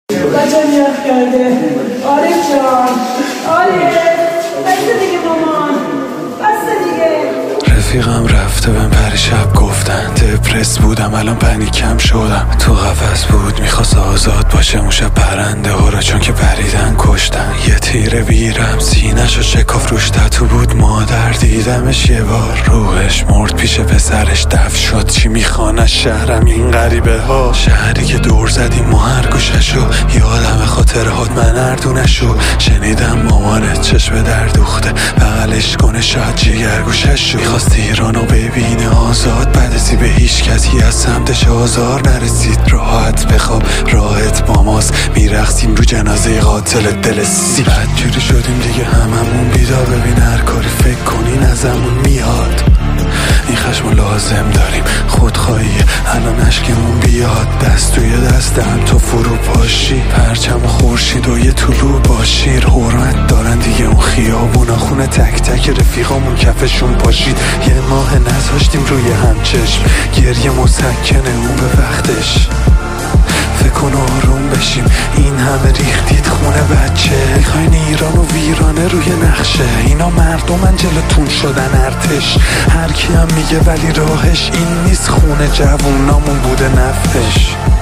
بچم یخ کرده. آره جان، آره بسته دیگه مامان، بسته دیگه. رفیقم رفته بهم پریشب گفتن، دپرس بودم الان پنیکم شدم. تو قفس بود میخواست آزاد باشه، اون شب پرنده ها را چون که پریدن کشتن. یه تیر بیرم سینه‌شو شکاف، روش تتو بود مادر، دیدمش یه بار روحش مرد پیش پسرش دفن شد. چی میخوانه شهرم این غریبه ها، شهری که دور زدیم ما هر گوششو، یادم خاطرهات من اردونشو. شنیدم مامانت چشم در دوخته، بغلش کنه شاید جگر گوششو. میخواست ایرانو ببینه آزاد، بعد به هیچ کسی از سمتش آزار نرسید. راحت بخواب راحت با ماست، میرقصیم رو جنازه قاتل دل سی. بدجوری شدیم دیگه هممون بیدار، ببین هر کاری فکر کنین ازمون میاد. این خشمو لازم داریم، خودخواهی الان اشکمون بیاد. دست توی دستم تو فرو پاشی، پرچم و خورشید و یه طلوع با شیر. حرمت دارن دیگه اون خیابونا، خونه تک تک رفیقامون کفشون پاشید. یه ماه نذاشتیم روی هم چشم، گریه مسکنه اون به وقتش. فکر کن آروم بشیم، این همه ریختید خونه بچه. میخواین ایران و ویرانه روی نقشه، اینا مردمن جلوتون شدن ارتش. هر کی هم میگه ولی راهش این نیست، خونه جوونامون بوده نفش.